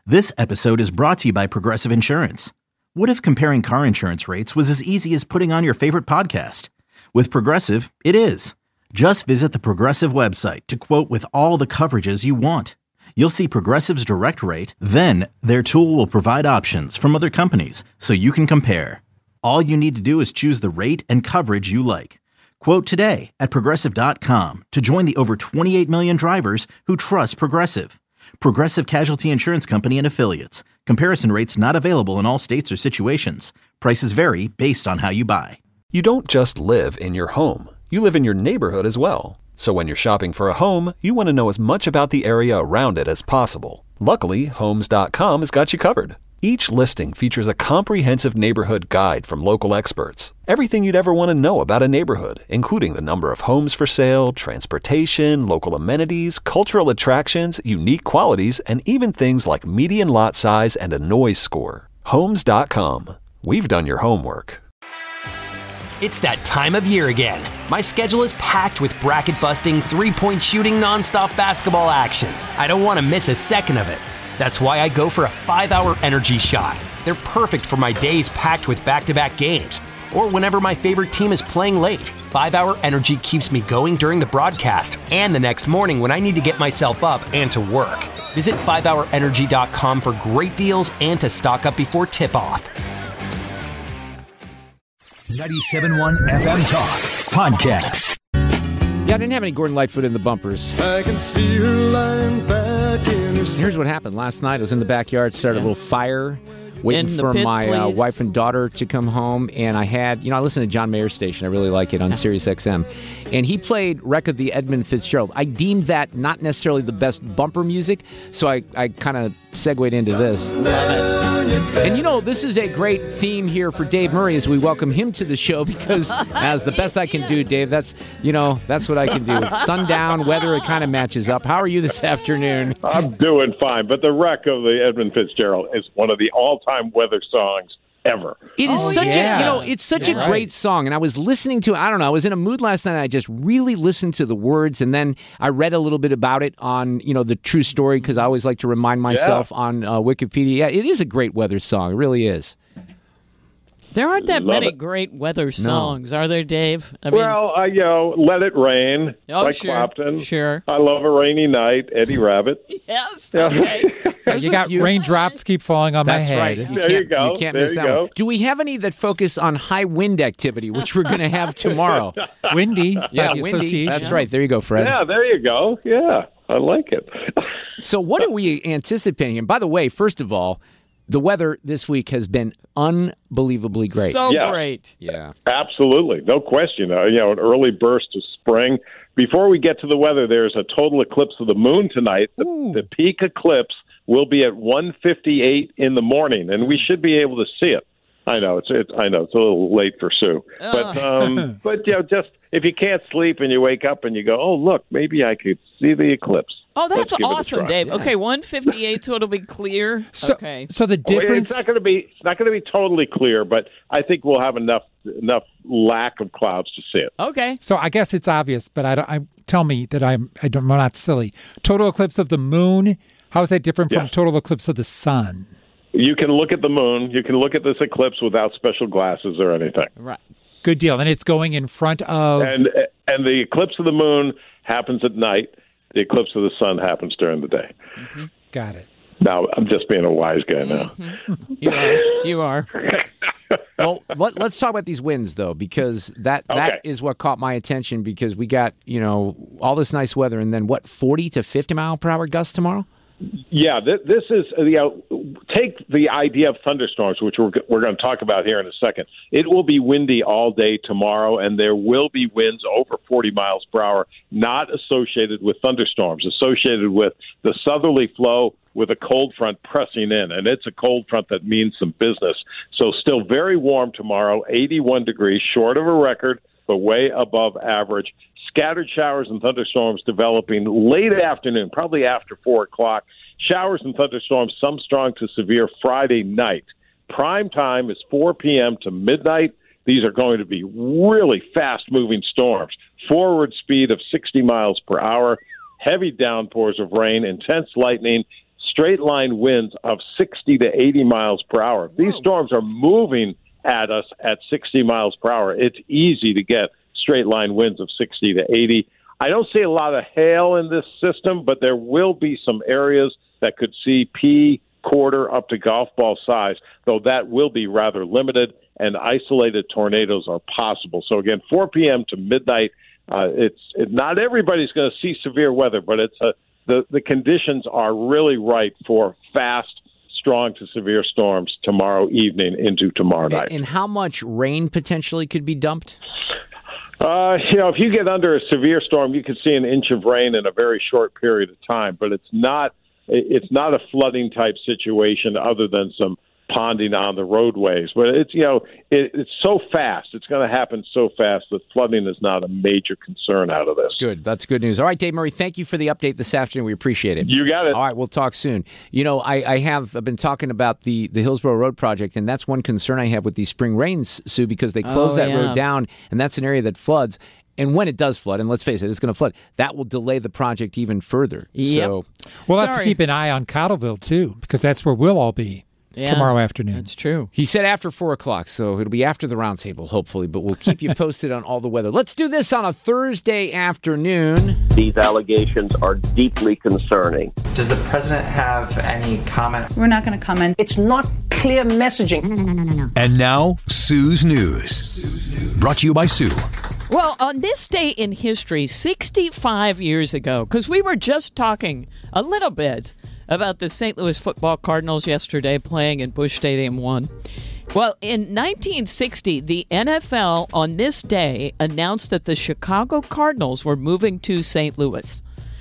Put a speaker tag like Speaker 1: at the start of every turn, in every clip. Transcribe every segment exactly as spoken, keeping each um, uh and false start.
Speaker 1: This episode is brought to you by Progressive Insurance. What if comparing car insurance rates was as easy as putting on your favorite podcast? With Progressive, it is. Just visit the Progressive website to quote with all the coverages you want. You'll see Progressive's direct rate, then their tool will provide options from other companies so you can compare. All you need to do is choose the rate and coverage you like. Quote today at progressive dot com to join the over twenty-eight million drivers who trust Progressive. Progressive Casualty Insurance Company and Affiliates. Comparison rates not available in all states or situations. Prices vary based on how you buy.
Speaker 2: You don't just live in your home. You live in your neighborhood as well. So when you're shopping for a home, you want to know as much about the area around it as possible. Luckily, Homes dot com has got you covered. Each listing features a comprehensive neighborhood guide from local experts. Everything you'd ever want to know about a neighborhood, including the number of homes for sale, transportation, local amenities, cultural attractions, unique qualities, and even things like median lot size and a noise score. Homes dot com. We've done your homework.
Speaker 3: It's that time of year again. My schedule is packed with bracket-busting, three-point shooting, nonstop basketball action. I don't want to miss a second of it. That's why I go for a five-hour energy shot. They're perfect for my days packed with back-to-back games, or whenever my favorite team is playing late. five-hour energy keeps me going during the broadcast and the next morning when I need to get myself up and to work. Visit five hour energy dot com for great deals and to stock up before tip-off.
Speaker 4: ninety-seven point one F M Talk Podcast.
Speaker 5: Yeah, I didn't have any Gordon Lightfoot in the bumpers.
Speaker 6: I can see her lying back in her.
Speaker 5: Here's what happened. Last night I was in the backyard, started yeah. a little fire, waiting
Speaker 7: in
Speaker 5: for
Speaker 7: pit,
Speaker 5: my uh,
Speaker 7: please.
Speaker 5: wife and daughter to come home. And I had, you know, I listen to John Mayer's station. I really like it on Sirius X M. And he played Wreck of the Edmund Fitzgerald. I deemed that not necessarily the best bumper music, so I, I kind of segued into this. And you know, this is a great theme here for Dave Murray as we welcome him to the show, because as the best I can do, Dave, that's, you know, that's what I can do. Sundown, weather, it kind of matches up. How are you this afternoon?
Speaker 8: I'm doing fine, but the Wreck of the Edmund Fitzgerald is one of the all-time weather songs ever.
Speaker 5: It is
Speaker 7: oh,
Speaker 5: such
Speaker 7: yeah.
Speaker 5: a, you know, it's such
Speaker 7: yeah,
Speaker 5: a great
Speaker 7: right.
Speaker 5: song. And I was listening to it, I don't know, I was in a mood last night and I just really listened to the words, and then I read a little bit about it on, you know, the true story, because I always like to remind myself yeah. on uh, Wikipedia. Yeah, it is a great weather song. It really is.
Speaker 7: There aren't that
Speaker 8: Love
Speaker 7: many
Speaker 8: it.
Speaker 7: great weather songs, no. are there, Dave? I
Speaker 8: mean, well, uh, you know, Let It Rain
Speaker 7: oh,
Speaker 8: by
Speaker 7: sure,
Speaker 8: Clapton.
Speaker 7: Sure.
Speaker 8: I Love a Rainy Night, Eddie Rabbit.
Speaker 7: Yes, okay.
Speaker 9: You got few. Raindrops keep falling on
Speaker 5: That's
Speaker 9: my head.
Speaker 5: Right. You
Speaker 8: there you go.
Speaker 5: You can't
Speaker 8: there
Speaker 5: miss
Speaker 8: you
Speaker 5: that
Speaker 8: go.
Speaker 5: one. Do we have any that focus on high wind activity, which we're going to have tomorrow?
Speaker 9: Windy.
Speaker 5: Yeah,
Speaker 9: the
Speaker 5: windy. That's right. There you go, Fred.
Speaker 8: Yeah, there you go. Yeah, I like it.
Speaker 5: So what are we anticipating? And by the way, first of all, the weather this week has been unbelievably great.
Speaker 7: So
Speaker 8: yeah.
Speaker 7: great.
Speaker 5: Yeah.
Speaker 8: Absolutely. No question. Uh, you know, an early burst of spring. Before we get to the weather, there's a total eclipse of the moon tonight. The, the peak eclipse will be at one fifty-eight in the morning, and we should be able to see it. I know it's, it's I know it's a little late for Sue, but um, but you know, just if you can't sleep and you wake up and you go, oh look, maybe I could see the eclipse.
Speaker 7: Oh, that's awesome, Dave.
Speaker 5: Yeah.
Speaker 7: Okay, one fifty-eight, so it'll be clear.
Speaker 9: So,
Speaker 7: okay.
Speaker 9: So the difference.
Speaker 8: Well, it's not going to be it's not going to be totally clear, but I think we'll have enough enough lack of clouds to see it.
Speaker 7: Okay.
Speaker 9: So I guess it's obvious, but I don't. I, tell me that I'm I don't, I'm not silly. Total eclipse of the moon. How is that different from
Speaker 8: yes.
Speaker 9: total eclipse of the sun?
Speaker 8: You can look at the moon. You can look at this eclipse without special glasses or anything.
Speaker 7: Right.
Speaker 9: Good deal. And it's going in front of.
Speaker 8: And and the eclipse of the moon happens at night. The eclipse of the sun happens during the day.
Speaker 7: Mm-hmm.
Speaker 9: Got it.
Speaker 8: Now, I'm just being a wise guy now.
Speaker 7: Mm-hmm. You are. You are.
Speaker 5: Well, let, let's talk about these winds, though, because that,
Speaker 8: okay.
Speaker 5: that is what caught my attention, because we got, you know, all this nice weather, and then, what, forty to fifty mile per hour gusts tomorrow?
Speaker 8: Yeah, th- this is, you know, take the idea of thunderstorms, which we're, we're going to talk about here in a second. It will be windy all day tomorrow, and there will be winds over forty miles per hour, not associated with thunderstorms, associated with the southerly flow with a cold front pressing in, and it's a cold front that means some business. So still very warm tomorrow, eighty-one degrees, short of a record, but way above average. Scattered showers and thunderstorms developing late afternoon, probably after four o'clock. Showers and thunderstorms, some strong to severe, Friday night. Prime time is four p.m. to midnight. These are going to be really fast-moving storms. Forward speed of sixty miles per hour, heavy downpours of rain, intense lightning, straight line winds of sixty to eighty miles per hour. If these storms are moving at us at sixty miles per hour, it's easy to get straight line winds of sixty to eighty. I don't see a lot of hail in this system, but there will be some areas that could see pea quarter up to golf ball size, though that will be rather limited, and isolated tornadoes are possible. So again, four p.m. to midnight, uh, it's it, not everybody's going to see severe weather, but it's a, the, the conditions are really right for fast, strong to severe storms tomorrow evening into tomorrow night.
Speaker 5: And, and how much rain potentially could be dumped?
Speaker 8: Uh, you know, if you get under a severe storm, you could see an inch of rain in a very short period of time, but it's not it's not a flooding type situation other than some ponding on the roadways. But it's, you know, it, it's so fast. It's going to happen so fast that flooding is not a major concern out of this.
Speaker 5: Good. That's good news. All right, Dave Murray, thank you for the update this afternoon. We appreciate it.
Speaker 8: You got it.
Speaker 5: All right, we'll talk soon. You know, I, I have I've been talking about the, the Hillsborough Road project, and that's one concern I have with these spring rains, Sue, because they close
Speaker 7: oh,
Speaker 5: that
Speaker 7: yeah.
Speaker 5: road down, and that's an area that floods. And when it does flood, and let's face it, it's going to flood, that will delay the project even further.
Speaker 7: Yep.
Speaker 5: So,
Speaker 9: We'll have
Speaker 7: Sorry.
Speaker 9: to keep an eye on Cottleville, too, because that's where we'll all be
Speaker 7: Yeah,
Speaker 9: tomorrow afternoon.
Speaker 7: That's true.
Speaker 5: he said after four o'clock, so it'll be after the roundtable, hopefully, but we'll keep you posted on all the weather. Let's do this on a Thursday afternoon.
Speaker 10: These allegations are deeply concerning.
Speaker 11: Does the president have any comment?
Speaker 12: We're not going to comment.
Speaker 13: It's not clear messaging.
Speaker 12: No, no, no, no, no.
Speaker 4: And now, Sue's News. Brought to you by Sue.
Speaker 7: Well, on this day in history, sixty-five years ago, because we were just talking a little bit about the Saint Louis football Cardinals yesterday playing in Busch Stadium one. Well, in nineteen sixty, the N F L on this day announced that the Chicago Cardinals were moving to Saint Louis.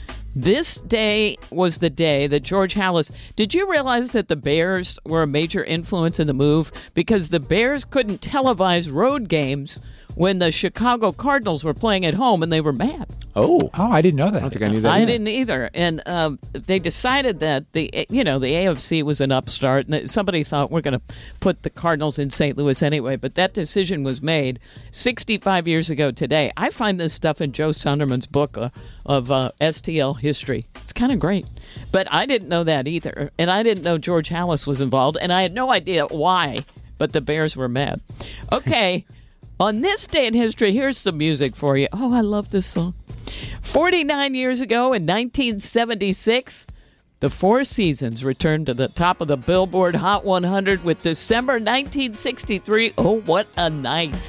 Speaker 7: This day was the day that George Halas... Did you realize that the Bears were a major influence in the move? Because the Bears couldn't televise road games when the Chicago Cardinals were playing at home, and they were mad.
Speaker 5: Oh.
Speaker 9: Oh, I didn't know that.
Speaker 5: I don't think I knew that
Speaker 7: I
Speaker 5: either.
Speaker 7: didn't either. And um, they decided that the you know the A F C was an upstart, and that somebody thought we're going to put the Cardinals in Saint Louis anyway. But that decision was made sixty-five years ago today. I find this stuff in Joe Sunderman's book uh, of uh, S T L history. It's kind of great. But I didn't know that either, and I didn't know George Halas was involved, and I had no idea why. But the Bears were mad. Okay. On this day in history, here's some music for you. Oh, I love this song. forty-nine years ago in nineteen seventy-six, the Four Seasons returned to the top of the Billboard Hot one hundred with December nineteen sixty-three. Oh, what a night.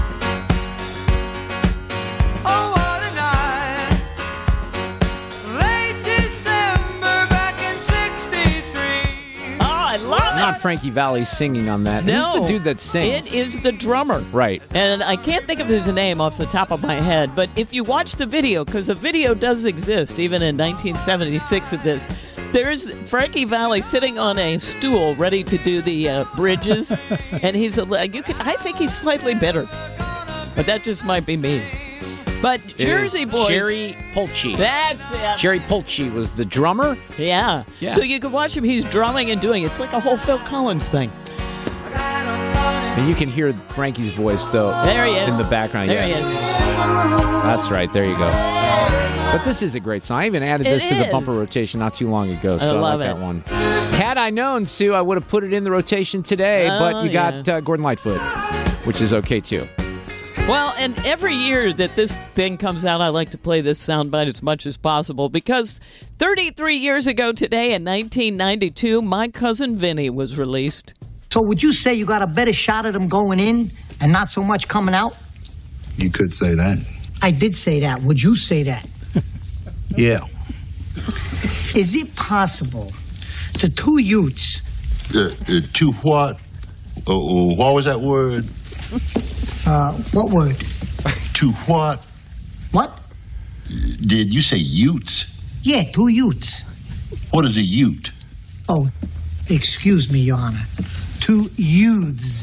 Speaker 6: Oh, what a night. Late December back in sixty-three.
Speaker 7: Oh, I love it.
Speaker 5: Not Frankie Valli singing on that.
Speaker 7: No,
Speaker 5: Who's the dude that sings?
Speaker 7: It is the drummer.
Speaker 5: Right.
Speaker 7: And I can't think of his name off the top of my head, but if you watch the video, because the video does exist even in nineteen seventy-six of this, there's Frankie Valli sitting on a stool ready to do the uh, bridges, and he's a, you could I think he's slightly bitter, but that just might be me. But Jersey Boys,
Speaker 5: Jerry Polchi.
Speaker 7: That's it.
Speaker 5: Jerry Polchi was the drummer.
Speaker 7: Yeah.
Speaker 5: Yeah.
Speaker 7: So you can watch him. He's drumming and doing it. It's like a whole Phil Collins thing.
Speaker 5: And you can hear Frankie's voice, though.
Speaker 7: There he is.
Speaker 5: In the background.
Speaker 7: There
Speaker 5: yeah.
Speaker 7: he is.
Speaker 5: That's right. There you go. But this is a great song. I even added
Speaker 7: It
Speaker 5: this to the
Speaker 7: is.
Speaker 5: bumper rotation not too long ago, so
Speaker 7: I
Speaker 5: I,
Speaker 7: love
Speaker 5: like
Speaker 7: it.
Speaker 5: that one. Had I known, Sue, I would have put it in the rotation today,
Speaker 7: Oh,
Speaker 5: but you
Speaker 7: yeah.
Speaker 5: got uh, Gordon Lightfoot, which is okay, too.
Speaker 7: Well, and every year that this thing comes out, I like to play this soundbite as much as possible because thirty-three years ago today in nineteen ninety-two, My Cousin Vinny was released.
Speaker 13: So would you say you got a better shot at them going in and not so much coming out?
Speaker 14: You could say that.
Speaker 13: I did say that. Would you say that?
Speaker 14: Yeah.
Speaker 13: Is it possible the two Utes...
Speaker 14: Uh, uh, to what? Uh, uh, what was that word?
Speaker 13: Uh, what word?
Speaker 14: To what?
Speaker 13: What?
Speaker 14: Did you say Utes?
Speaker 13: Yeah, two Utes.
Speaker 14: What is a Ute?
Speaker 13: Oh, excuse me, Your Honor. Two youths.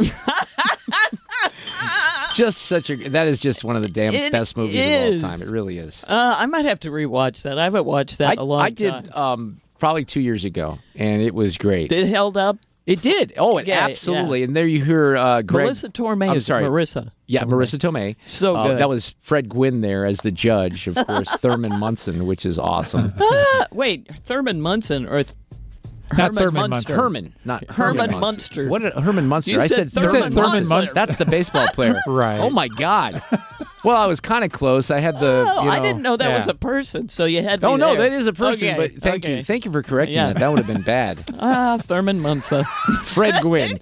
Speaker 5: Just such a... That is just one of the damn
Speaker 7: It
Speaker 5: best movies
Speaker 7: is.
Speaker 5: of all time. It really is.
Speaker 7: Uh, I might have to rewatch that. I haven't watched that
Speaker 5: I,
Speaker 7: in a long
Speaker 5: I did
Speaker 7: time.
Speaker 5: um, probably two years ago, and it was great.
Speaker 7: It held up.
Speaker 5: It did. Oh, it
Speaker 7: Yeah,
Speaker 5: absolutely.
Speaker 7: yeah.
Speaker 5: And there you hear uh, Greg...
Speaker 7: Melissa Torme
Speaker 5: I'm
Speaker 7: is
Speaker 5: sorry.
Speaker 7: Marissa.
Speaker 5: Yeah,
Speaker 7: Tomei.
Speaker 5: Marissa Tomei.
Speaker 7: So
Speaker 5: Uh,
Speaker 7: good.
Speaker 5: that was Fred Gwynn there as the judge, of course, Thurman Munson, which is awesome.
Speaker 7: Ah, wait, Thurman Munson or Th-
Speaker 9: That's
Speaker 7: Herman
Speaker 9: Thurman
Speaker 7: Munster.
Speaker 9: Munster.
Speaker 5: Herman, not
Speaker 7: Herman
Speaker 5: Herman
Speaker 7: Munster.
Speaker 5: What did, Herman Munster?
Speaker 7: You
Speaker 5: I
Speaker 7: said
Speaker 5: said
Speaker 7: Thurman
Speaker 5: Thurman,
Speaker 9: Thurman
Speaker 5: Munster.
Speaker 9: Munster.
Speaker 5: That's the baseball player.
Speaker 9: Right.
Speaker 5: Oh my God. Well, I was kind of close. I had the.
Speaker 7: Oh,
Speaker 5: you know,
Speaker 7: I didn't know that
Speaker 5: yeah.
Speaker 7: was a person, so you had me
Speaker 5: Oh no,
Speaker 7: there.
Speaker 5: that is a person.
Speaker 7: Okay,
Speaker 5: But thank
Speaker 7: okay.
Speaker 5: you, thank you for correcting
Speaker 7: Yeah.
Speaker 5: that. That would have been bad.
Speaker 7: Ah, Thurman Munster.
Speaker 5: Fred Gwynn.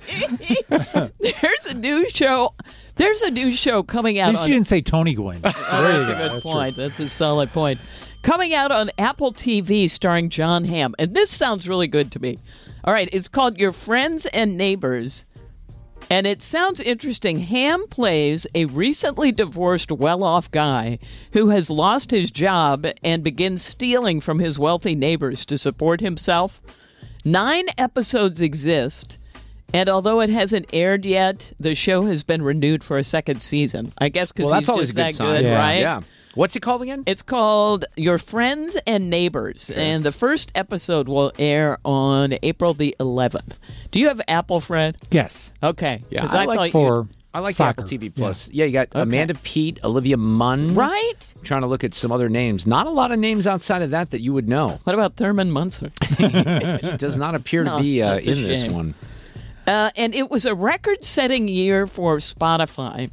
Speaker 7: There's a new show. There's a new show coming out.
Speaker 9: At least
Speaker 7: on,
Speaker 9: you didn't say Tony Gwynn. So
Speaker 7: Oh,
Speaker 9: there
Speaker 7: that's
Speaker 9: you
Speaker 7: a
Speaker 9: go.
Speaker 7: good
Speaker 9: That's
Speaker 7: point.
Speaker 9: true.
Speaker 7: That's a solid point. Coming out on Apple T V starring John Hamm. And this sounds really good to me. All right, it's called Your Friends and Neighbors. And it sounds interesting. Hamm plays a recently divorced, well-off guy who has lost his job and begins stealing from his wealthy neighbors to support himself. Nine episodes exist. And although it hasn't aired yet, the show has been renewed for a second season. I guess because
Speaker 5: Well, that's
Speaker 7: he's
Speaker 5: always
Speaker 7: just
Speaker 5: a good
Speaker 7: that
Speaker 5: sign.
Speaker 7: good,
Speaker 9: Yeah.
Speaker 7: right?
Speaker 5: Yeah. What's it called again?
Speaker 7: It's called Your Friends and Neighbors, and the first episode will air on April the eleventh. Do you have Apple, Fred?
Speaker 9: Yes.
Speaker 7: Okay.
Speaker 5: Yeah,
Speaker 7: 'Cause
Speaker 5: I
Speaker 7: I
Speaker 5: like
Speaker 7: thought you-
Speaker 9: For
Speaker 5: I like
Speaker 9: soccer.
Speaker 5: Apple T V Plus. Yeah, you got Amanda Peet, Olivia Munn.
Speaker 7: Right?
Speaker 5: I'm trying to look at some other names. Not a lot of names outside of that that you would know.
Speaker 7: What about Thurman Munster?
Speaker 5: He does not appear
Speaker 7: No,
Speaker 5: to be uh,
Speaker 7: that's a
Speaker 5: in this
Speaker 7: shame.
Speaker 5: one.
Speaker 7: Uh, and it was a record-setting year for Spotify.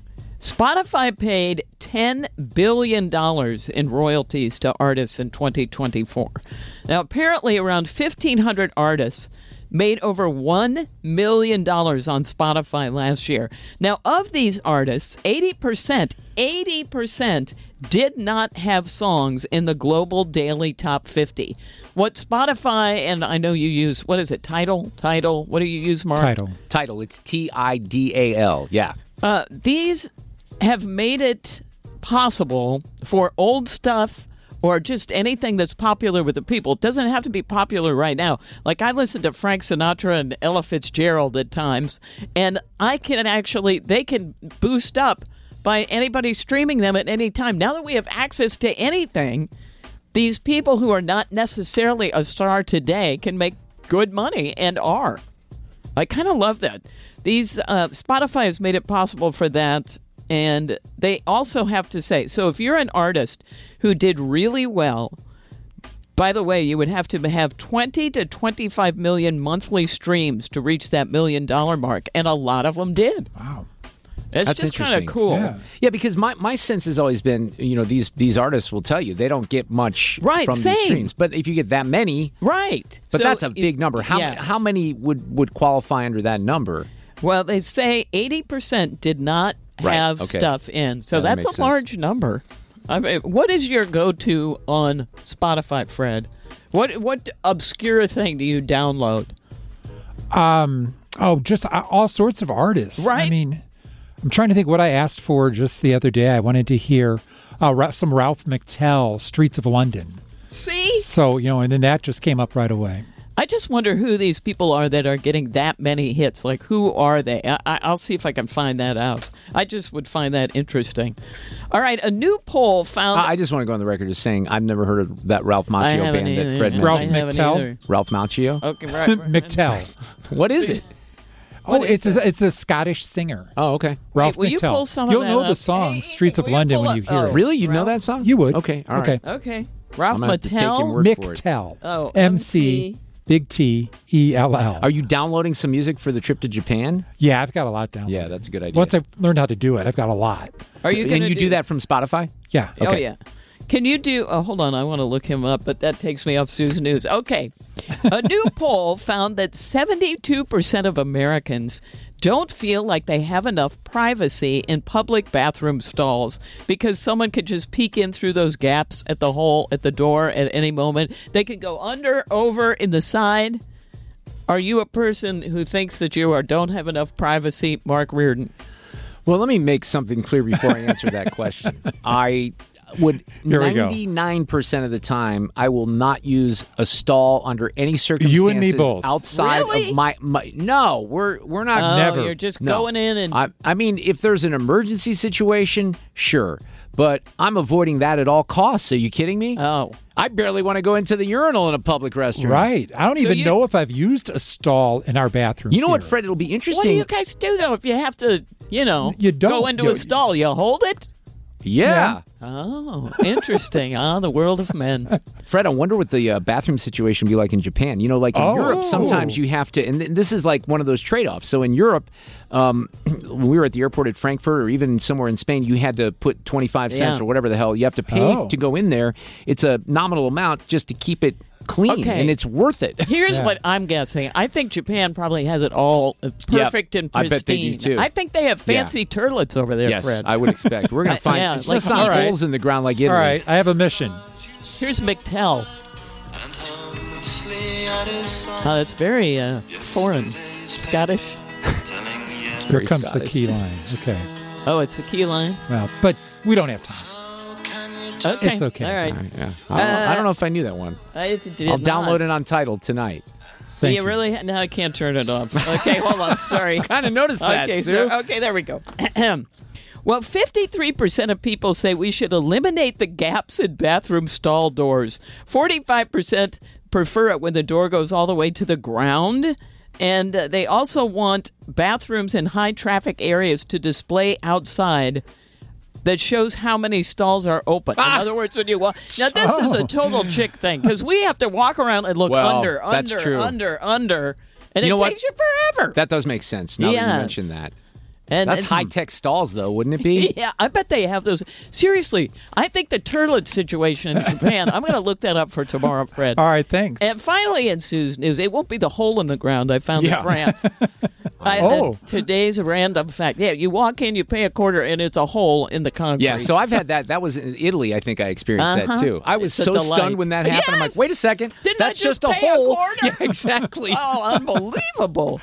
Speaker 7: Spotify paid ten billion dollars in royalties to artists in twenty twenty-four. Now, apparently around fifteen hundred artists made over one million dollars on Spotify last year. Now, of these artists, eighty percent, eighty percent did not have songs in the global daily top fifty. What Spotify, and I know you use, what is it, Tidal? Tidal? What do you use, Mark?
Speaker 9: Title.
Speaker 5: Title. It's T I D A L. Yeah.
Speaker 7: Uh, these have made it possible for old stuff or just anything that's popular with the people. It doesn't have to be popular right now. Like, I listen to Frank Sinatra and Ella Fitzgerald at times, and I can actually, they can boost up by anybody streaming them at any time. Now that we have access to anything, these people who are not necessarily a star today can make good money and are. I kind of love that. These uh, Spotify has made it possible for that, and they also have to say, so if you're an artist who did really well, by the way, you would have to have twenty to twenty-five million monthly streams to reach that million dollar mark, and a lot of them did.
Speaker 9: Wow.
Speaker 7: It's
Speaker 5: That's
Speaker 7: just kind of
Speaker 5: interesting.
Speaker 7: cool.
Speaker 9: Yeah.
Speaker 5: Yeah, because my, my sense has always been, you know, these these artists will tell you they don't get much
Speaker 7: Right,
Speaker 5: from
Speaker 7: same.
Speaker 5: these streams. But if you get that many,
Speaker 7: Right.
Speaker 5: but
Speaker 7: So
Speaker 5: that's a
Speaker 7: if-
Speaker 5: big number. How
Speaker 7: yes.
Speaker 5: how many would, would qualify under that number?
Speaker 7: Well, they say eighty percent did not
Speaker 5: Right,
Speaker 7: have
Speaker 5: okay.
Speaker 7: stuff in. So
Speaker 5: Yeah, that
Speaker 7: that's
Speaker 5: makes
Speaker 7: a
Speaker 5: sense.
Speaker 7: large number. I mean, what is your go-to on Spotify, Fred? What what obscure thing do you download?
Speaker 9: Um. Oh, just uh, all sorts of artists. I
Speaker 7: Right.
Speaker 9: mean, I'm trying to think what I asked for just the other day. I wanted to hear uh, Ra- some Ralph McTell, Streets of London.
Speaker 7: See?
Speaker 9: So, you know, and then that just came up right away.
Speaker 7: I just wonder who these people are that are getting that many hits. Like, who are they? I, I- I'll see if I can find that out. I just would find that interesting. All right, a new poll found...
Speaker 5: I I just want to go on the record as saying I've never heard of that Ralph
Speaker 7: I
Speaker 5: Macchio
Speaker 7: haven't
Speaker 5: band that
Speaker 7: either.
Speaker 5: Fred
Speaker 7: I
Speaker 5: mentioned.
Speaker 9: Ralph
Speaker 7: haven't
Speaker 9: McTell?
Speaker 7: either.
Speaker 5: Ralph Macchio?
Speaker 7: Okay, right. right.
Speaker 9: McTell.
Speaker 5: What is it?
Speaker 9: Oh, it's a, it's a Scottish singer.
Speaker 5: Oh, okay.
Speaker 9: Ralph
Speaker 7: will you
Speaker 9: McTell.
Speaker 7: pull some of
Speaker 9: You'll
Speaker 7: that
Speaker 9: know
Speaker 7: up?
Speaker 9: the song
Speaker 7: Hey,
Speaker 9: Streets of
Speaker 7: will you
Speaker 9: London
Speaker 7: pull
Speaker 9: when
Speaker 7: up-
Speaker 9: you hear
Speaker 7: oh,
Speaker 9: it.
Speaker 5: Really? You know
Speaker 7: Ralph?
Speaker 5: that song?
Speaker 9: You would.
Speaker 5: Okay, all right.
Speaker 9: Okay.
Speaker 7: Okay. Ralph
Speaker 5: I'm gonna have to take your
Speaker 7: Mattel.
Speaker 5: word for it.
Speaker 9: McTell.
Speaker 7: Oh,
Speaker 9: M C Big T E L L.
Speaker 5: Are you downloading some music for the trip to Japan?
Speaker 9: Yeah, I've got a lot down.
Speaker 5: Yeah,
Speaker 9: there.
Speaker 5: that's a good idea.
Speaker 9: Once I've learned how to do it, I've got a lot.
Speaker 7: Are you going
Speaker 5: and
Speaker 7: to
Speaker 5: you do that from Spotify?
Speaker 9: Yeah.
Speaker 7: Oh,
Speaker 5: Okay.
Speaker 7: yeah. Can you do... Oh, hold on. I want to look him up, but that takes me off Sue's News. Okay. A new poll found that seventy-two percent of Americans don't feel like they have enough privacy in public bathroom stalls because someone could just peek in through those gaps at the hole at the door at any moment. They could go under, over, in the side. Are you a person who thinks that you are don't have enough privacy, Mark Reardon?
Speaker 5: Well, let me make something clear before I answer that question. I would
Speaker 9: Here we go.
Speaker 5: ninety-nine percent of the time I will not use a stall under any circumstances.
Speaker 9: You and me both.
Speaker 5: Outside
Speaker 7: Really?
Speaker 5: of my, my no, we're we're not
Speaker 7: Oh,
Speaker 9: Never.
Speaker 7: you're just
Speaker 5: No.
Speaker 7: going in and...
Speaker 5: I, I mean, if there's an emergency situation, sure. But I'm avoiding that at all costs. Are you kidding me?
Speaker 7: Oh.
Speaker 5: I barely want to go into the urinal in a public restroom.
Speaker 9: Right. I don't
Speaker 7: So
Speaker 9: even
Speaker 7: you-
Speaker 9: know if I've used a stall in our bathroom.
Speaker 5: You know what,
Speaker 9: here.
Speaker 5: Fred? It'll be
Speaker 7: What do
Speaker 5: interesting.
Speaker 7: you guys do, though, if you have to, you know,
Speaker 9: You don't.
Speaker 7: go into
Speaker 9: You-
Speaker 7: a stall? You hold it?
Speaker 5: Yeah.
Speaker 7: Oh, interesting. Ah, the world of men.
Speaker 5: Fred, I wonder what the uh, bathroom situation would be like in Japan. You know, like in
Speaker 9: Oh.
Speaker 5: Europe, sometimes you have to, and th- this is like one of those trade-offs. So in Europe, um, when we were at the airport at Frankfurt or even somewhere in Spain, you had to put twenty-five cents
Speaker 7: Yeah.
Speaker 5: or whatever the hell you have to pay
Speaker 9: Oh.
Speaker 5: to go in there. It's a nominal amount just to keep it clean,
Speaker 7: Okay.
Speaker 5: and it's worth it.
Speaker 7: Here's
Speaker 9: Yeah.
Speaker 7: what I'm guessing. I think Japan probably has it all uh, perfect and
Speaker 5: I
Speaker 7: pristine.
Speaker 5: bet they do, too.
Speaker 7: I think they have fancy turlets over there,
Speaker 5: Yes,
Speaker 7: Fred.
Speaker 5: I would expect. We're going
Speaker 7: I-
Speaker 5: to find
Speaker 7: yeah,
Speaker 5: it's
Speaker 7: like-
Speaker 5: just not
Speaker 9: All right.
Speaker 5: holes in the ground like Italy.
Speaker 9: All right, I have a mission.
Speaker 7: Here's McTell. Oh, that's very uh, foreign. Scottish.
Speaker 9: Here
Speaker 5: Very
Speaker 9: comes the
Speaker 5: Scottish.
Speaker 9: key line. Okay.
Speaker 7: Oh, it's the key line.
Speaker 9: Well, but we don't have time.
Speaker 7: Okay.
Speaker 9: It's okay.
Speaker 7: All right.
Speaker 5: All right, yeah. I, don't, I don't know if I knew that one.
Speaker 7: I did
Speaker 5: I'll
Speaker 7: not.
Speaker 5: download it on Tidal tonight.
Speaker 9: Thank
Speaker 7: you
Speaker 9: you.
Speaker 7: really? No, I can't turn it off. Okay, hold on. Sorry.
Speaker 5: Kind of noticed that,
Speaker 7: Okay,
Speaker 5: Sue.
Speaker 7: so, okay, there we go. Well, fifty-three percent of people say we should eliminate the gaps in bathroom stall doors. forty-five percent prefer it when the door goes all the way to the ground. And uh, they also want bathrooms in high traffic areas to display outside that shows how many stalls are open. In other words, when you walk. Now, this is a total chick thing because we have to walk around and look
Speaker 5: Well,
Speaker 7: under,
Speaker 5: that's
Speaker 7: under,
Speaker 5: true.
Speaker 7: under, under. And
Speaker 5: You
Speaker 7: it
Speaker 5: know what?
Speaker 7: takes you forever.
Speaker 5: That does make sense now that
Speaker 7: Yes.
Speaker 5: you mention that.
Speaker 7: And,
Speaker 5: That's
Speaker 7: and-
Speaker 5: high-tech stalls, though, wouldn't it be?
Speaker 7: Yeah, I bet they have those. Seriously, I think the turlet situation in Japan, I'm going to look that up for tomorrow, Fred.
Speaker 9: All right, thanks.
Speaker 7: And finally, in Sue's news, it won't be the hole in the ground I found
Speaker 5: Yeah.
Speaker 7: in France. I,
Speaker 9: Oh.
Speaker 7: uh, today's random fact. Yeah, you walk in, you pay a quarter, and it's a hole in the concrete.
Speaker 5: Yeah, so I've had that. That was in Italy, I think I experienced
Speaker 7: Uh-huh.
Speaker 5: that, too. I was
Speaker 7: It's a
Speaker 5: so
Speaker 7: delight.
Speaker 5: stunned when that happened. I'm like,
Speaker 7: Yes!
Speaker 5: wait a second.
Speaker 7: Didn't I
Speaker 5: That's
Speaker 7: just
Speaker 5: just a
Speaker 7: pay a
Speaker 5: hole.
Speaker 7: quarter?
Speaker 5: Yeah, exactly.
Speaker 7: Oh, unbelievable.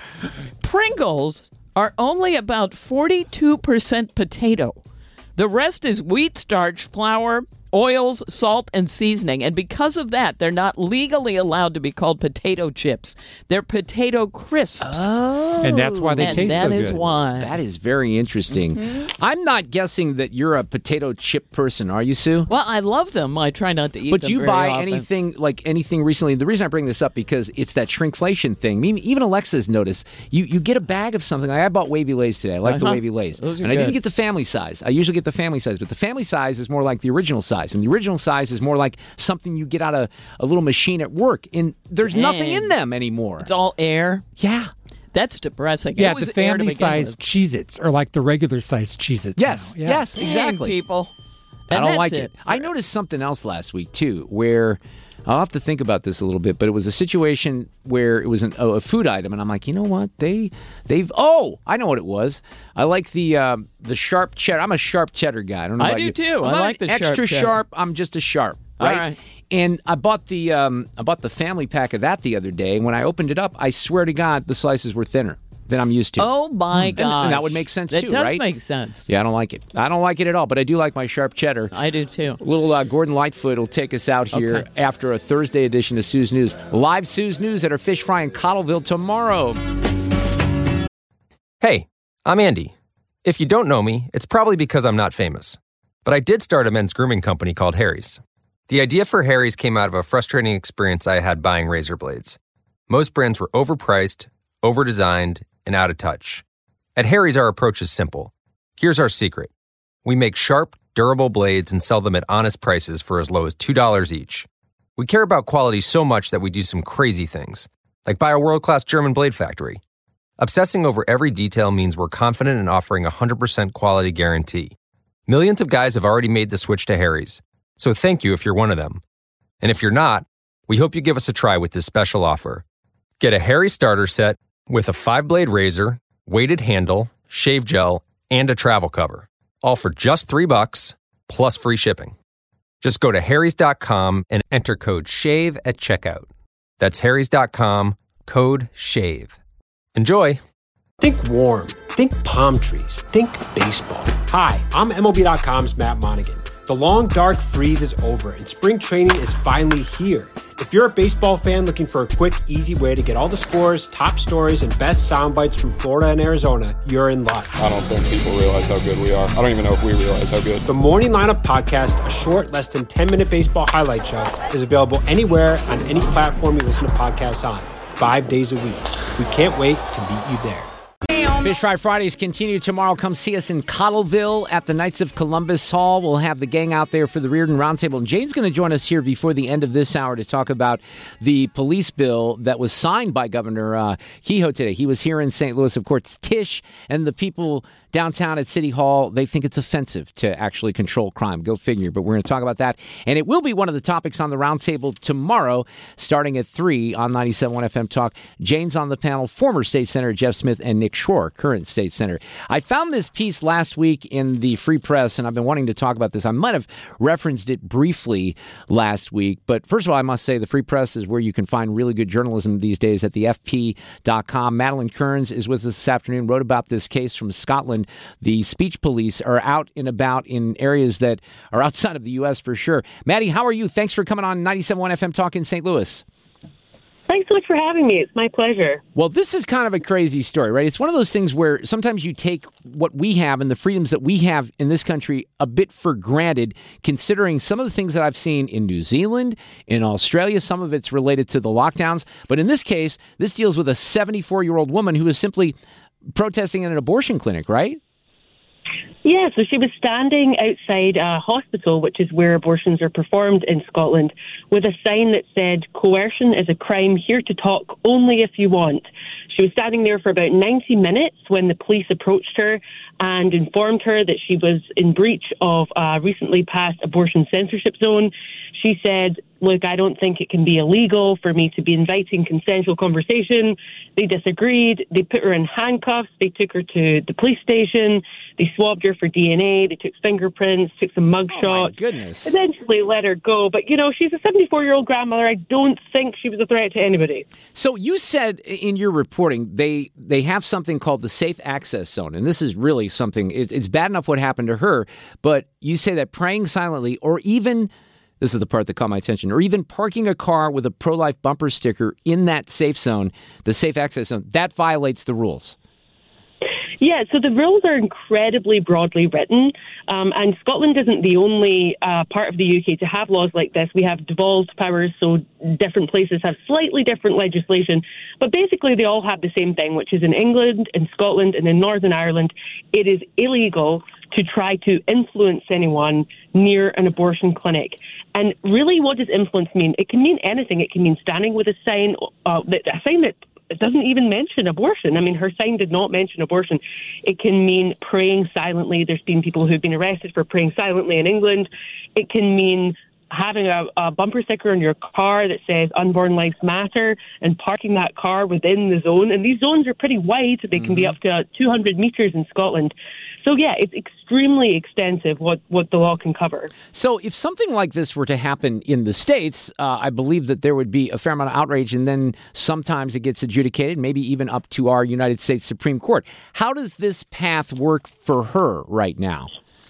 Speaker 7: Pringles are only about forty-two percent potato. The rest is wheat starch, flour, oils, salt, and seasoning. And because of that, they're not legally allowed to be called potato chips. They're potato crisps.
Speaker 9: and that's why they
Speaker 7: and
Speaker 9: taste
Speaker 7: that
Speaker 9: so
Speaker 7: is
Speaker 9: good.
Speaker 7: why.
Speaker 5: That is very interesting.
Speaker 7: Mm-hmm.
Speaker 5: I'm not guessing that you're a potato chip person, are you, Sue?
Speaker 7: Well, I love them. I try not to eat
Speaker 5: But
Speaker 7: them
Speaker 5: you
Speaker 7: very
Speaker 5: buy
Speaker 7: often.
Speaker 5: anything like anything recently? The reason I bring this up because it's that shrinkflation thing. Even even Alexa's noticed. You you get a bag of something. Like I bought Wavy Lays today. I like the
Speaker 7: Uh-huh.
Speaker 5: Wavy Lays,
Speaker 7: Those are
Speaker 5: and I didn't
Speaker 7: good.
Speaker 5: get the family size. I usually get the family size, but the family size is more like the original size, and the original size is more like something you get out of a little machine at work. And there's nothing
Speaker 7: Dang.
Speaker 5: in them anymore.
Speaker 7: It's all air.
Speaker 5: Yeah.
Speaker 7: That's depressing.
Speaker 9: Yeah,
Speaker 7: It was
Speaker 9: the
Speaker 7: air to
Speaker 9: family
Speaker 7: begin
Speaker 9: size
Speaker 7: with.
Speaker 9: Cheez-Its are like the regular size Cheez-Its.
Speaker 5: Yes.
Speaker 9: now. Yeah.
Speaker 5: Yes.
Speaker 7: Dang,
Speaker 5: Exactly.
Speaker 7: people.
Speaker 5: I
Speaker 7: And
Speaker 5: don't
Speaker 7: that's
Speaker 5: like it. I noticed something else last week too, where I'll have to think about this a little bit. But it was a situation where it was an, a, a food item, and I'm like, you know what? They they've oh, I know what it was. I like the uh, the sharp cheddar. I'm a sharp cheddar guy. I don't know.
Speaker 7: I
Speaker 5: about
Speaker 7: do
Speaker 5: you.
Speaker 7: too.
Speaker 5: I'm
Speaker 7: I
Speaker 5: not
Speaker 7: like the sharp
Speaker 5: extra
Speaker 7: cheddar.
Speaker 5: sharp. I'm just a sharp.
Speaker 7: All
Speaker 5: Right.
Speaker 7: right.
Speaker 5: And I bought the um, I bought the family pack of that the other day, and when I opened it up, I swear to God, the slices were thinner than I'm used to.
Speaker 7: Oh my
Speaker 5: And-
Speaker 7: god!
Speaker 5: and that would make sense
Speaker 7: That
Speaker 5: too,
Speaker 7: does
Speaker 5: right?
Speaker 7: make sense.
Speaker 5: Yeah, I don't like it. I don't like it at all, but I do like my sharp cheddar.
Speaker 7: I do too.
Speaker 5: Little uh, Gordon Lightfoot will take us out here
Speaker 7: Okay.
Speaker 5: after a Thursday edition of Sue's News. Live Sue's News at our fish fry in Cottleville tomorrow.
Speaker 12: Hey, I'm Andy. If you don't know me, it's probably because I'm not famous. But I did start a men's grooming company called Harry's. The idea for Harry's came out of a frustrating experience I had buying razor blades. Most brands were overpriced, overdesigned, and out of touch. At Harry's, our approach is simple. Here's our secret. We make sharp, durable blades and sell them at honest prices for as low as two dollars each. We care about quality so much that we do some crazy things, like buy a world-class German blade factory. Obsessing over every detail means we're confident in offering a one hundred percent quality guarantee. Millions of guys have already made the switch to Harry's, so thank you if you're one of them. And if you're not, we hope you give us a try with this special offer. Get a Harry starter set with a five-blade razor, weighted handle, shave gel, and a travel cover, all for just three bucks plus free shipping. Just go to harrys dot com and enter code SHAVE at checkout. That's harrys dot com, code SHAVE. Enjoy!
Speaker 15: Think warm. Think palm trees. Think baseball. Hi, I'm M L B dot com's Matt Monaghan. The long, dark freeze is over, and spring training is finally here. If you're a baseball fan looking for a quick, easy way to get all the scores, top stories, and best sound bites from Florida and Arizona, you're in luck.
Speaker 16: I don't think people realize how good we are. I don't even know if we realize how good.
Speaker 15: The Morning Lineup Podcast, a short, less than ten-minute baseball highlight show, is available anywhere on any platform you listen to podcasts on, five days a week. We can't wait to meet you there.
Speaker 5: Fish Fry Fridays continue tomorrow. Come see us in Cottleville at the Knights of Columbus Hall. We'll have the gang out there for the Reardon Roundtable. And Jane's going to join us here before the end of this hour to talk about the police bill that was signed by Governor uh, Kehoe today. He was here in Saint Louis. Of course, Tish and the people downtown at City Hall, they think it's offensive to actually control crime. Go figure. But we're going to talk about that. And it will be one of the topics on the roundtable tomorrow, starting at three on ninety-seven point one F M Talk. Jane's on the panel, former State Senator Jeff Smith and Nick Schroer, current State Senator. I found this piece last week in the Free Press, and I've been wanting to talk about this. I might have referenced it briefly last week. But first of all, I must say the Free Press is where you can find really good journalism these days at the F P dot com. Madeline Kearns is with us this afternoon, wrote about this case from Scotland. The speech police are out and about in areas that are outside of the U S for sure. Maddie, how are you? Thanks for coming on ninety-seven point one F M Talk in Saint Louis.
Speaker 17: Thanks so much for having me. It's my pleasure.
Speaker 5: Well, this is kind of a crazy story, right? It's one of those things where sometimes you take what we have and the freedoms that we have in this country a bit for granted, considering some of the things that I've seen in New Zealand, in Australia. Some of it's related to the lockdowns. But in this case, this deals with a seventy-four-year-old woman who is simply protesting in an abortion clinic, right?
Speaker 17: Yeah, so she was standing outside a hospital, which is where abortions are performed in Scotland, with a sign that said, "Coercion is a crime, here to talk only if you want." She was standing there for about ninety minutes when the police approached her and informed her that she was in breach of a recently passed abortion censorship zone. She said, "Look, I don't think it can be illegal for me to be inviting consensual conversation." They disagreed. They put her in handcuffs. They took her to the police station. They swabbed her for D N A. They took fingerprints, took some mugshots.
Speaker 5: Oh, my goodness.
Speaker 17: Eventually let her go. But, you know, she's a seventy-four-year-old grandmother. I don't think she was a threat to anybody.
Speaker 5: So you said in your reporting they they have something called the Safe Access Zone. And this is really something, it, it's bad enough what happened to her, but you say that praying silently or even... This is the part that caught my attention. Or even parking a car with a pro-life bumper sticker in that safe zone, the safe access zone, that violates the rules.
Speaker 17: Yeah, so the rules are incredibly broadly written, um, and Scotland isn't the only uh, part of the U K to have laws like this. We have devolved powers, so different places have slightly different legislation, but basically they all have the same thing, which is in England, in Scotland, and in Northern Ireland, it is illegal to try to influence anyone near an abortion clinic. And really, what does influence mean? It can mean anything. It can mean standing with a sign, uh, a sign that it doesn't even mention abortion. I mean, her sign did not mention abortion. It can mean praying silently. There's been people who've been arrested for praying silently in England. It can mean having a, a bumper sticker on your car that says unborn lives matter and parking that car within the zone. And these zones are pretty wide. They can mm-hmm. be up to two hundred metres in Scotland. So, yeah, it's extremely extensive what, what the law can cover.
Speaker 5: So if something like this were to happen in the States, uh, I believe that there would be a fair amount of outrage, and then sometimes it gets adjudicated, maybe even up to our United States Supreme Court. How does this path work for her right now?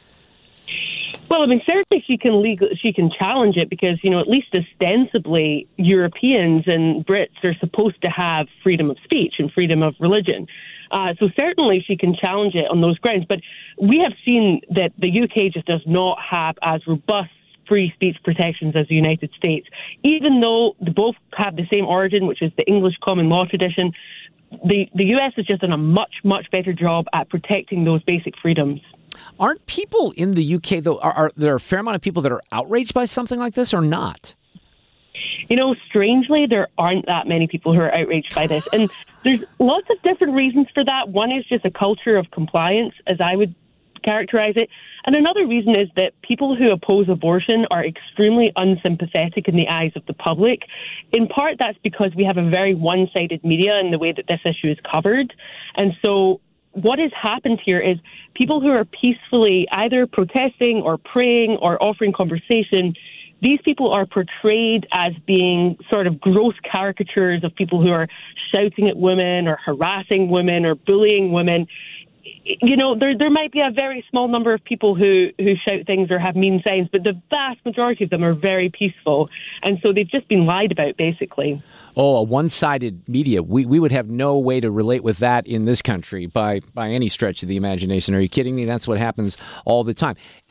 Speaker 17: Well, I mean, certainly she can legal, she can challenge it because, you know, at least ostensibly Europeans and Brits are supposed to have freedom of speech and freedom of religion. Uh, so certainly she can challenge it on those grounds. But we have seen that the U K just does not have as robust free speech protections as the United States. Even though they both have the same origin, which is the English common law tradition, the, the U S has just done a much, much better job at protecting those basic freedoms.
Speaker 5: Aren't people in the U K, though, are, are there a fair amount of people that are outraged by something like this or not?
Speaker 17: You know, strangely, there aren't that many people who are outraged by this. And there's lots of different reasons for that. One is just a culture of compliance, as I would characterize it. And another reason is that people who oppose abortion are extremely unsympathetic in the eyes of the public. In part, that's because we have a very one-sided media in the way that this issue is covered. And so what has happened here is people who are peacefully either protesting or praying or offering conversation, these people are portrayed as being sort of gross caricatures of people who are shouting at women or harassing women or bullying women. You know, there there might be a very small number of people who, who shout things or have mean signs, but the vast majority of them are very peaceful. And so they've just been lied about, basically.
Speaker 5: Oh, a one-sided media. We we would have no way to relate with that in this country by, by any stretch of the imagination. Are you kidding me? That's what happens all the time.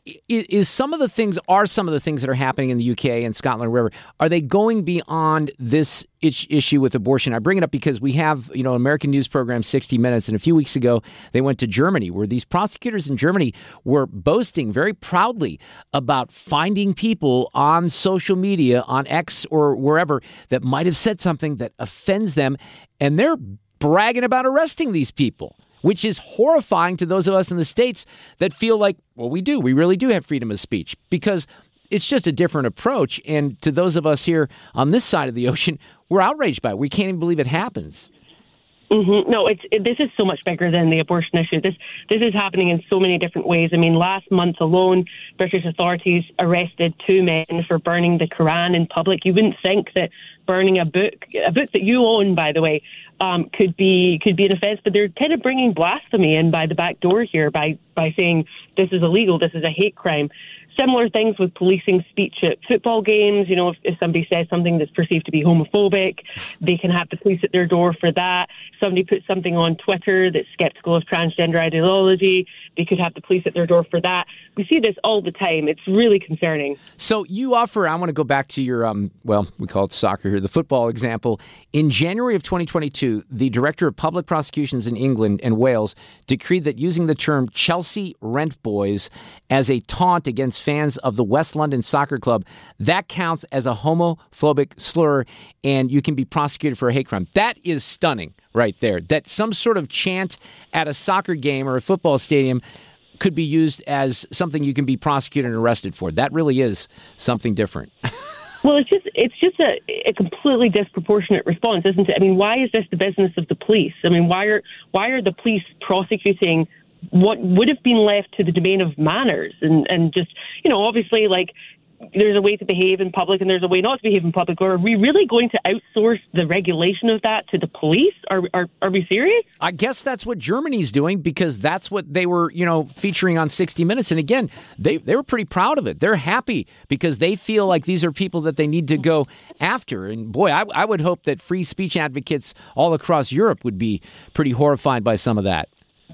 Speaker 5: is, is some of the things, are some of the things that are happening in the U K and Scotland, or wherever, are they going beyond this itch, issue with abortion? I bring it up because we have, you know, American news program sixty minutes, and a few weeks ago they went to Germany, where these prosecutors in Germany were boasting very proudly about finding people on social media, on X or wherever, that might have said something that offends them, and they're bragging about arresting these people, which is horrifying to those of us in the States that feel like, well, we do. We really do have freedom of speech, because it's just a different approach. And to those of us here on this side of the ocean, we're outraged by it. We can't even believe it happens.
Speaker 17: Mm-hmm. No, it's it, this is so much bigger than the abortion issue. This this is happening in so many different ways. I mean, last month alone, British authorities arrested two men for burning the Quran in public. You wouldn't think that burning a book, a book that you own, by the way, um, could be could be an offence, but they're kind of bringing blasphemy in by the back door here by by saying this is illegal, this is a hate crime. Similar things with policing speech at football games. You know, if, if somebody says something that's perceived to be homophobic, they can have the police at their door for that. Somebody puts something on Twitter that's skeptical of transgender ideology, they could have the police at their door for that. We see this all the time. It's really concerning.
Speaker 5: So you offer, I want to go back to your, um, well, we call it soccer here, the football example. In January of twenty twenty-two, the Director of Public Prosecutions in England and Wales decreed that using the term Chelsea Rent Boys as a taunt against fans of the West London Soccer Club, that counts as a homophobic slur, and you can be prosecuted for a hate crime. That is stunning right there, that some sort of chant at a soccer game or a football stadium could be used as something you can be prosecuted and arrested for. That really is something different.
Speaker 17: Well, it's just it's just a, a completely disproportionate response, isn't it? I mean, why is this the business of the police? I mean, why are why are the police prosecuting what would have been left to the domain of manners? And, and just, you know, obviously, like, there's a way to behave in public and there's a way not to behave in public. Or are we really going to outsource the regulation of that to the police? Are are, are we serious?
Speaker 5: I guess that's what Germany's doing, because that's what they were, you know, featuring on sixty minutes. And again, they, they were pretty proud of it. They're happy because they feel like these are people that they need to go after. And boy, I, I would hope that free speech advocates all across Europe would be pretty horrified by some of that.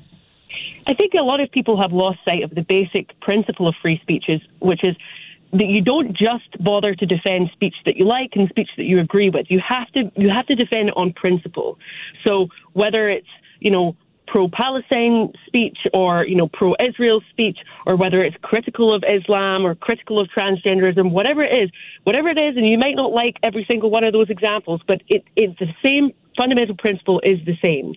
Speaker 17: I think a lot of people have lost sight of the basic principle of free speech, is, which is that you don't just bother to defend speech that you like and speech that you agree with. You have to you have to defend it on principle. So whether it's, you know, pro-Palestine speech or, you know, pro-Israel speech, or whether it's critical of Islam or critical of transgenderism, whatever it is, whatever it is, and you might not like every single one of those examples, but it, it's the same fundamental principle is the same.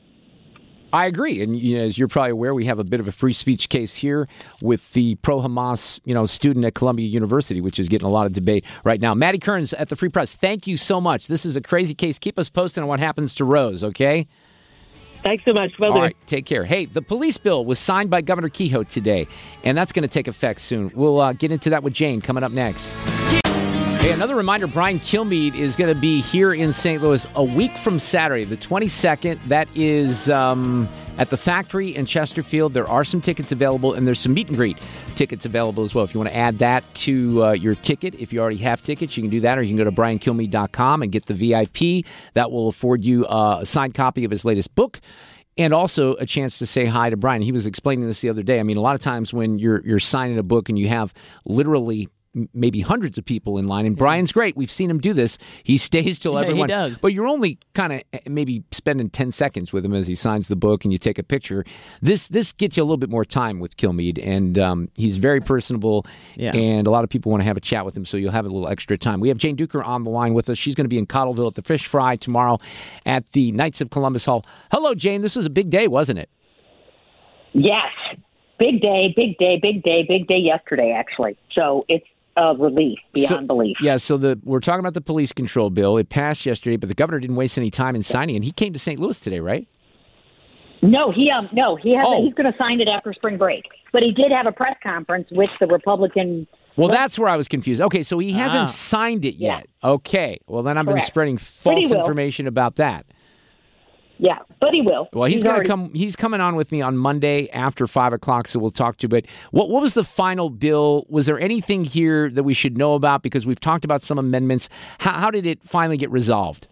Speaker 5: I agree. And you know, as you're probably aware, we have a bit of a free speech case here with the pro-Hamas, you know, student at Columbia University, which is getting a lot of debate right now. Maddie Kearns at the Free Press, thank you so much. This is a crazy case. Keep us posted on what happens to Rose, okay?
Speaker 17: Thanks so much. Well
Speaker 5: All
Speaker 17: done.
Speaker 5: right, take care. Hey, the police bill was signed by Governor Kehoe today, and that's going to take effect soon. We'll uh, get into that with Jane coming up next. Hey, another reminder, Brian Kilmeade is going to be here in Saint Louis a week from Saturday, the twenty-second. That is um, at the Factory in Chesterfield. There are some tickets available, and there's some meet and greet tickets available as well. If you want to add that to uh, your ticket, if you already have tickets, you can do that, or you can go to brian kilmeade dot com and get the V I P. That will afford you uh, a signed copy of his latest book, and also a chance to say hi to Brian. He was explaining this the other day. I mean, a lot of times when you're you're signing a book and you have literally maybe hundreds of people in line, and Brian's great. We've seen him do this. He stays till
Speaker 7: Yeah, he
Speaker 5: everyone.
Speaker 7: does.
Speaker 5: But you're only kind of maybe spending ten seconds with him as he signs the book and you take a picture. This this gets you a little bit more time with Kilmeade, and um, he's very personable,
Speaker 7: Yeah.
Speaker 5: and a lot of people want to have a chat with him, so you'll have a little extra time. We have Jane Duker on the line with us. She's going to be in Cottleville at the Fish Fry tomorrow at the Knights of Columbus Hall. Hello, Jane. This was a big day, wasn't it?
Speaker 18: Yes. Big day, big day, big day, big day yesterday, actually. So it's a relief beyond
Speaker 5: So-
Speaker 18: belief.
Speaker 5: Yeah, so the we're talking about the police control bill. It passed yesterday, but the governor didn't waste any time in signing it. He came to Saint Louis today, right?
Speaker 18: No, he um no, he has
Speaker 5: Oh.
Speaker 18: he's going to sign it after spring break. But he did have a press conference with the Republican.
Speaker 5: Well, that's where I was confused. Okay, so he hasn't
Speaker 18: Ah.
Speaker 5: signed it
Speaker 18: Yeah.
Speaker 5: yet. Okay, well, then I've been
Speaker 18: Correct.
Speaker 5: spreading
Speaker 18: But he
Speaker 5: false
Speaker 18: will.
Speaker 5: information about that.
Speaker 18: Yeah, but he will.
Speaker 5: Well, he's, going
Speaker 18: already-
Speaker 5: to come. He's coming on with me on Monday after five o'clock, so we'll talk to. But what what was the final bill? Was there anything here that we should know about? Because we've talked about some amendments. How, how did it finally get resolved?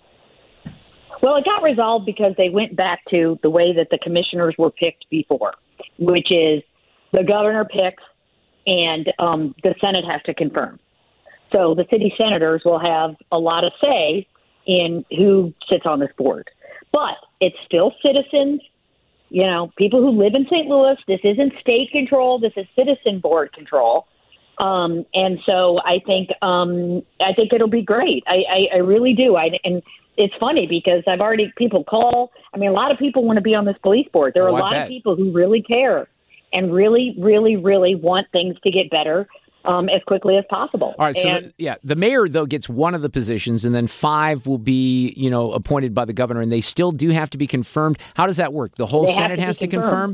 Speaker 18: Well, it got resolved because they went back to the way that the commissioners were picked before, which is the governor picks and um, the Senate has to confirm. So the city senators will have a lot of say in who sits on this board. But it's still citizens, you know, people who live in Saint Louis. This isn't state control. This is citizen board control. Um, and so I think um, I think it'll be great. I, I, I really do. I, and it's funny because I've already people call. I mean, a lot of people want to be on this police board. There are
Speaker 5: Oh,
Speaker 18: a
Speaker 5: I
Speaker 18: lot
Speaker 5: bet.
Speaker 18: of people who really care and really, really, really want things to get better um, as quickly as possible.
Speaker 5: All right, so
Speaker 18: and,
Speaker 5: the, yeah, the mayor though gets one of the positions, and then five will be, you know, appointed by the governor, and they still do have to be confirmed. How does that work? The whole
Speaker 18: They have
Speaker 5: Senate
Speaker 18: to be
Speaker 5: has to
Speaker 18: confirmed.
Speaker 5: confirm.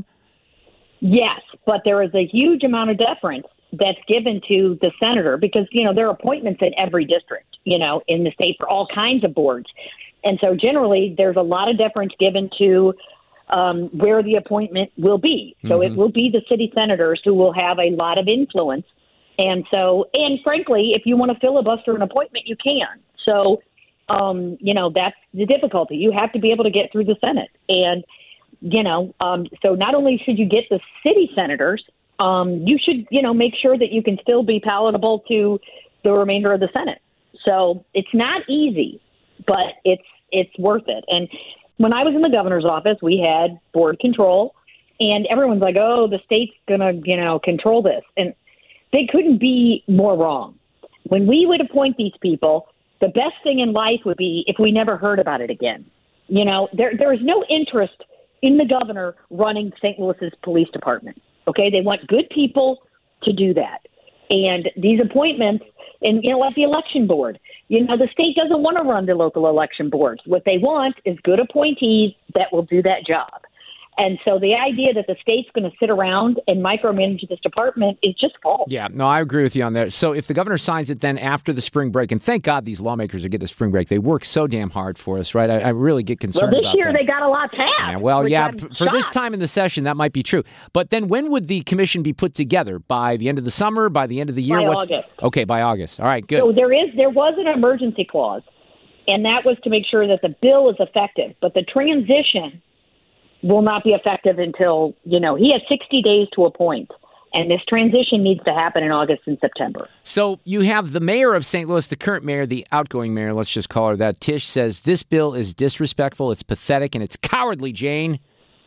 Speaker 18: Yes, but there is a huge amount of deference that's given to the senator because, you know, there are appointments in every district, you know, in the state for all kinds of boards. And so generally there's a lot of deference given to um, where the appointment will be. So
Speaker 19: Mhm.
Speaker 18: it will be the city senators who will have a lot of influence. And so, and frankly, if you want to filibuster an appointment, you can. So, um, you know, that's the difficulty. You have to be able to get through the Senate. And, you know, um, so not only should you get the city senators, um, you should, you know, make sure that you can still be palatable to the remainder of the Senate. So it's not easy, but it's it's worth it. And when I was in the governor's office, we had board control, and everyone's like, oh, the state's going to, you know, control this. And they couldn't be more wrong. When we would appoint these people, the best thing in life would be if we never heard about it again. You know, there there is no interest in the governor running Saint Louis's police department. Okay, they want good people to do that. And these appointments, and, you know, like the election board, you know, the state doesn't want to run the local election boards. What they want is good appointees that will do that job. And so the idea that the state's going to sit around and micromanage this department is just false.
Speaker 5: Yeah, no, I agree with you on that. So if the governor signs it then after the spring break, and thank God these lawmakers are getting a spring break. They work so damn hard for us, right? I, I really get
Speaker 18: Well,
Speaker 5: concerned
Speaker 18: this
Speaker 5: about
Speaker 18: year
Speaker 5: that.
Speaker 18: they got a lot passed.
Speaker 5: Yeah, well,
Speaker 18: which
Speaker 5: yeah,
Speaker 18: I'm
Speaker 5: p- for this
Speaker 18: shocked.
Speaker 5: time in the session, that might be true. But then when would the commission be put together? By the end of the summer? By the end of the year?
Speaker 18: By
Speaker 5: What's,
Speaker 18: August.
Speaker 5: Okay, by August. All right, good.
Speaker 18: So there is there was an emergency clause, and that was to make sure that the bill is effective. But the transition will not be effective until, you know, he has sixty days to appoint. And this transition needs to happen in August and September.
Speaker 5: So you have the mayor of Saint Louis, the current mayor, the outgoing mayor, let's just call her that. Tish says this bill is disrespectful, it's pathetic, and it's cowardly, Jane.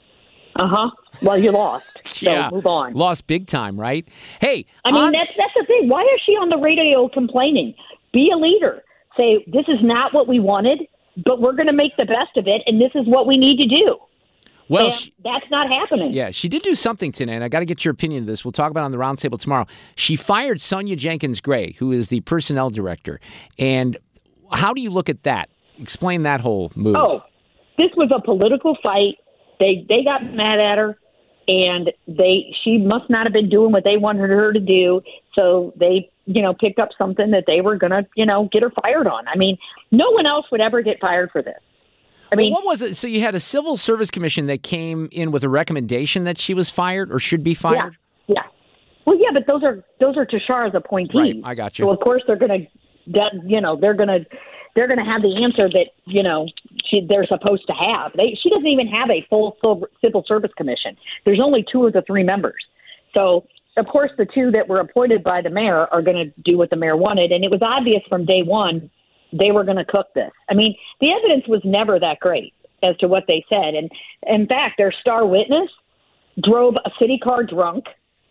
Speaker 18: Uh-huh. Well, you lost. So
Speaker 5: yeah.
Speaker 18: move on.
Speaker 5: Lost big time, right? Hey.
Speaker 18: I mean,
Speaker 5: on-
Speaker 18: that's that's the thing. Why is she on the radio complaining? Be a leader. Say, this is not what we wanted, but we're going to make the best of it, and this is what we need to do.
Speaker 5: Well,
Speaker 18: And
Speaker 5: she-
Speaker 18: that's not happening.
Speaker 5: Yeah, she did do something today, and I got to get your opinion of this. We'll talk about it on the roundtable tomorrow. She fired Sonia Jenkins Gray, who is the personnel director. And how do you look at that? Explain that whole move.
Speaker 18: Oh, this was a political fight. They they got mad at her, and they she must not have been doing what they wanted her to do. So they, you know, picked up something that they were going to, you know, get her fired on. I mean, no one else would ever get fired for this. I mean,
Speaker 5: what was it? So you had a civil service commission that came in with a recommendation that she was fired or should be fired?
Speaker 18: Yeah, yeah. Well, yeah, but those are those are Tashara's appointees.
Speaker 5: Right, I got you.
Speaker 18: So of course they're going to, you know, they're going to they're going to have the answer that, you know, she, they're supposed to have. They, she doesn't even have a full civil service commission. There's only two of the three members. So of course the two that were appointed by the mayor are going to do what the mayor wanted, and it was obvious from day one they were going to cook this. I mean, the evidence was never that great as to what they said. And in fact, their star witness drove a city car drunk.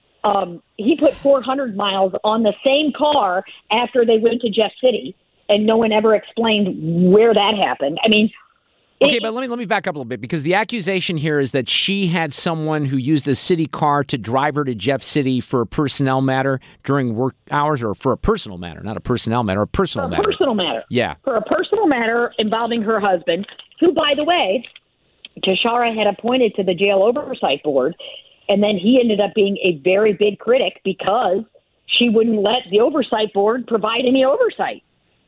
Speaker 18: Um, he put four hundred miles on the same car after they went to Jeff City, and no one ever explained where that happened. I mean,
Speaker 5: Okay, but let me let me back up a little bit, because the accusation here is that she had someone who used a city car to drive her to Jeff City for a personnel matter during work hours, or for a personal matter, not a personnel matter, a personal
Speaker 18: for a
Speaker 5: matter.
Speaker 18: personal matter.
Speaker 5: Yeah.
Speaker 18: For a personal matter involving her husband, who, by the way, Tashara had appointed to the jail oversight board, and then he ended up being a very big critic because she wouldn't let the oversight board provide any oversight.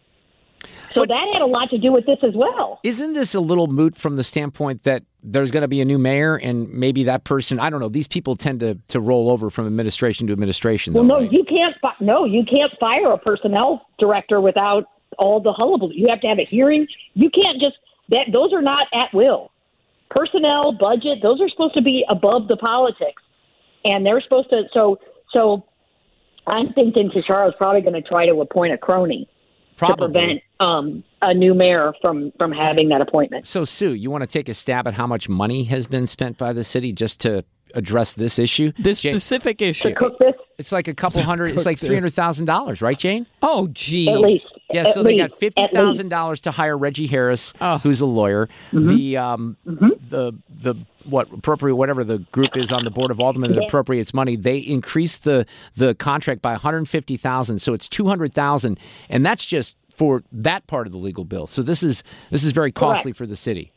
Speaker 18: So that had a lot to do with this as well.
Speaker 5: Isn't this a little moot from the standpoint that there's going to be a new mayor, and maybe that person, I don't know, these people tend to, to roll over from administration to administration, though,
Speaker 18: Well, no,
Speaker 5: right?
Speaker 18: you can't. fi- No, you can't fire a personnel director without all the hullabaloo. You have to have a hearing. You can't just that. Those are not at will. Personnel, budget, those are supposed to be above the politics, and they're supposed to. So, so I'm thinking Tisharo's probably going to try to appoint a crony
Speaker 5: Probably.
Speaker 18: to prevent um, a new mayor from, from having that appointment.
Speaker 5: So, Sue, you want to take a stab at how much money has been spent by the city just to address this issue?
Speaker 7: This
Speaker 5: Jane,
Speaker 7: specific issue.
Speaker 18: To cook this?
Speaker 5: It's like a couple hundred, it's like three hundred thousand dollars, right, Jane?
Speaker 7: Oh, geez.
Speaker 18: At least.
Speaker 5: Yeah,
Speaker 18: At
Speaker 5: so they
Speaker 18: least.
Speaker 5: got fifty thousand dollars to hire Reggie Harris,
Speaker 7: Oh.
Speaker 5: who's a lawyer.
Speaker 18: Mm-hmm.
Speaker 5: The, um, the, the, what, appropriate, whatever the group is on the Board of Aldermen that
Speaker 18: Yeah.
Speaker 5: appropriates money, they increased the, the contract by one hundred fifty thousand dollars, so it's two hundred thousand dollars, and that's just for that part of the legal bill. So this is this is very costly
Speaker 18: Correct.
Speaker 5: for the city.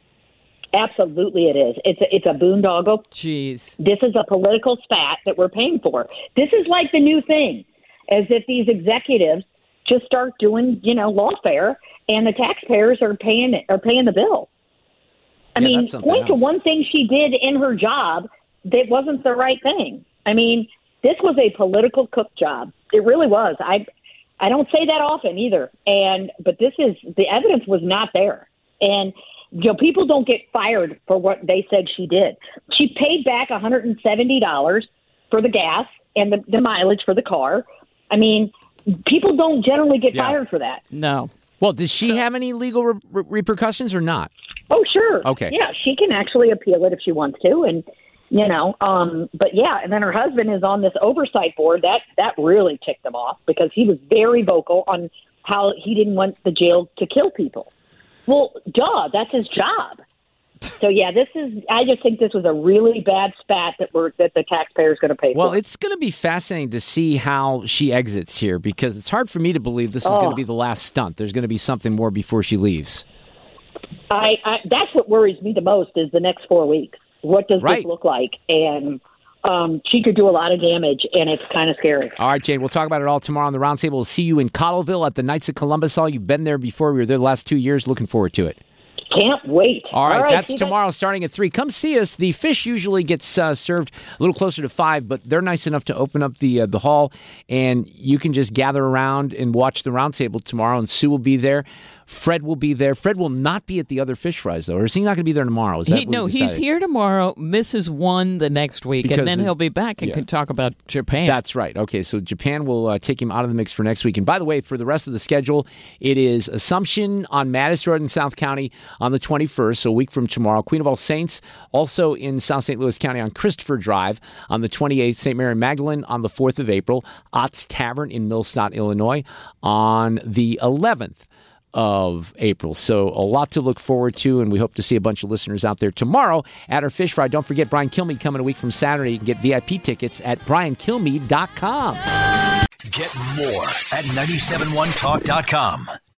Speaker 18: Absolutely, it is. It's a, it's a boondoggle.
Speaker 7: Jeez.
Speaker 18: This is a political spat that we're paying for. This is like the new thing, as if these executives just start doing, you know, lawfare, and the taxpayers are paying are paying the bill. I
Speaker 5: Yeah,
Speaker 18: mean,
Speaker 5: that's something
Speaker 18: point
Speaker 5: else.
Speaker 18: to one thing she did in her job that wasn't the right thing. I mean, this was a political cook job. It really was. I I don't say that often either. And but this is the evidence was not there. And you know, people don't get fired for what they said she did. She paid back one hundred seventy dollars for the gas and the, the mileage for the car. I mean, people don't generally get
Speaker 5: Yeah.
Speaker 18: fired for that.
Speaker 7: No.
Speaker 5: Well, does she have any legal re- re- repercussions or not?
Speaker 18: Oh, sure.
Speaker 5: Okay.
Speaker 18: Yeah, she can actually appeal it if she wants to, and you know, um, but yeah, and then her husband is on this oversight board. That that really ticked him off because he was very vocal on how he didn't want the jail to kill people. Well, duh, that's his job. So yeah, this is. I just think this was a really bad spat that we're that the taxpayer's going to pay
Speaker 5: Well,
Speaker 18: for.
Speaker 5: it's going to be fascinating to see how she exits here because it's hard for me to believe this is
Speaker 18: Oh.
Speaker 5: going to be the last stunt. There's going to be something more before she leaves.
Speaker 18: I, I that's what worries me the most is the next four weeks. What does
Speaker 5: Right.
Speaker 18: this look like? And um, she could do a lot of damage, and it's kind of scary.
Speaker 5: All right, Jane, we'll talk about it all tomorrow on the Roundtable. We'll see you in Cottleville at the Knights of Columbus Hall. You've been there before. We were there the last two years. Looking forward to it.
Speaker 18: Can't wait.
Speaker 5: All right, that's
Speaker 18: see you
Speaker 5: tomorrow starting at three. Come see us. The fish usually gets uh, served a little closer to five, but they're nice enough to open up the uh, the hall, and you can just gather around and watch the Roundtable tomorrow, and Sue will be there. Fred will be there. Fred will not be at the other fish fries, though, or is he not going to be there tomorrow? Is that
Speaker 7: He,
Speaker 5: what
Speaker 7: no,
Speaker 5: we
Speaker 7: he's
Speaker 5: decided?
Speaker 7: here tomorrow, misses one the next week,
Speaker 5: Because
Speaker 7: and then
Speaker 5: the-
Speaker 7: he'll be back and
Speaker 5: yeah.
Speaker 7: can talk about Japan.
Speaker 5: That's right. Okay, so Japan will uh, take him out of the mix for next week. And by the way, for the rest of the schedule, it is Assumption on Mattis Road in South County on the twenty-first, so a week from tomorrow. Queen of All Saints also in South Saint Louis County on Christopher Drive on the twenty-eighth. Saint Mary Magdalene on the fourth of April. Ott's Tavern in Millstadt, Illinois on the eleventh of April. So a lot to look forward to, and we hope to see a bunch of listeners out there tomorrow at our fish fry. Don't forget Brian Kilmeade coming a week from Saturday. You can get V I P tickets at brian kilmeade dot com.
Speaker 4: Get more at nine seven one talk dot com.